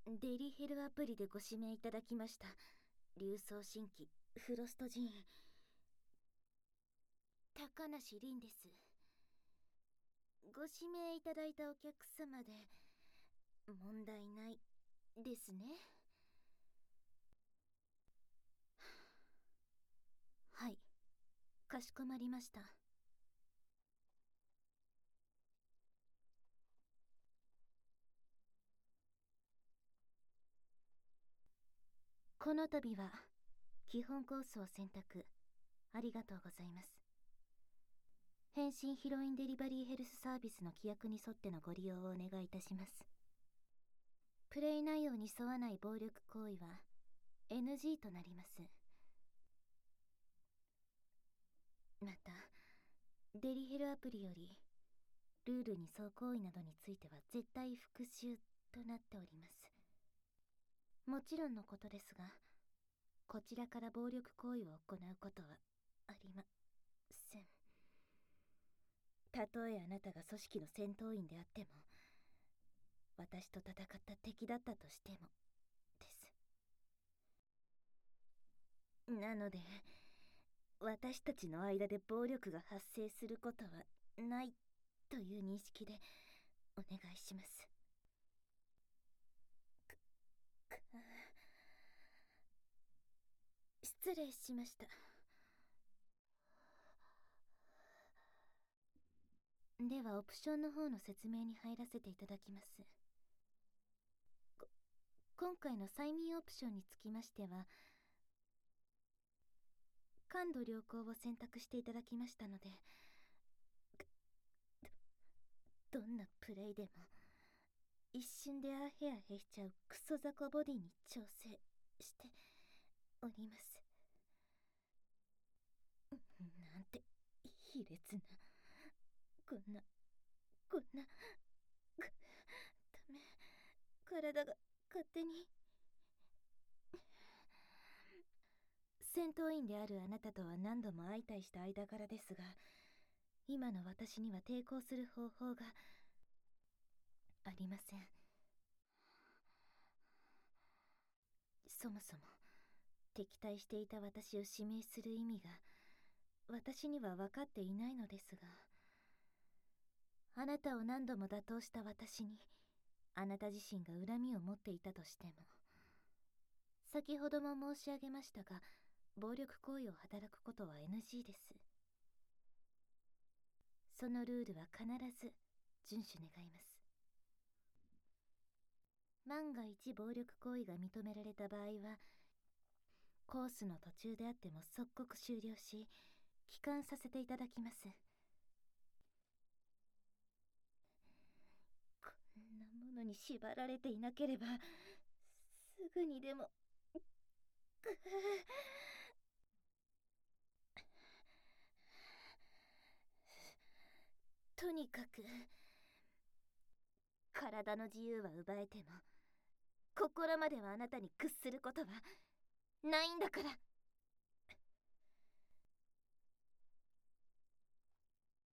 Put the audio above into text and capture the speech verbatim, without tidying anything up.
デリヘルアプリでご指名いただきました竜装神器フロスト寺院高梨凛です。ご指名いただいたお客様で問題ないですね。はい、かしこまりました。この度は基本コースを選択ありがとうございます。変身ヒロインデリバリーヘルスサービスの規約に沿ってのご利用をお願いいたします。プレイ内容に沿わない暴力行為は エヌジー となります。またデリヘルアプリよりルールに沿う行為などについては絶対復習となっております。もちろんのことですが、こちらから暴力行為を行うことはありません。たとえあなたが組織の戦闘員であっても、私と戦った敵だったとしてもです。なので私たちの間で暴力が発生することはないという認識でお願いします。くく失礼しました。ではオプションの方の説明に入らせていただきます。こ今回の催眠オプションにつきましては感度良好を選択していただきましたので、どどんなプレイでも一瞬でアヘアヘしちゃうクソ雑魚ボディに調整しております。なんて卑劣な、こんなこんなくダメ、体が勝手に。戦闘員であるあなたとは何度も相対した間柄ですが、今の私には抵抗する方法がありません。そもそも敵対していた私を指名する意味が私には分かっていないのですが、あなたを何度も打倒した私にあなた自身が恨みを持っていたとしても、先ほども申し上げましたが暴力行為を働くことは エヌジー です。そのルールは必ず遵守願います。万が一暴力行為が認められた場合はコースの途中であっても即刻終了し帰還させていただきます。こんなものに縛られていなければすぐにでもとにかく体の自由は奪えても心まではあなたに屈することはないんだから。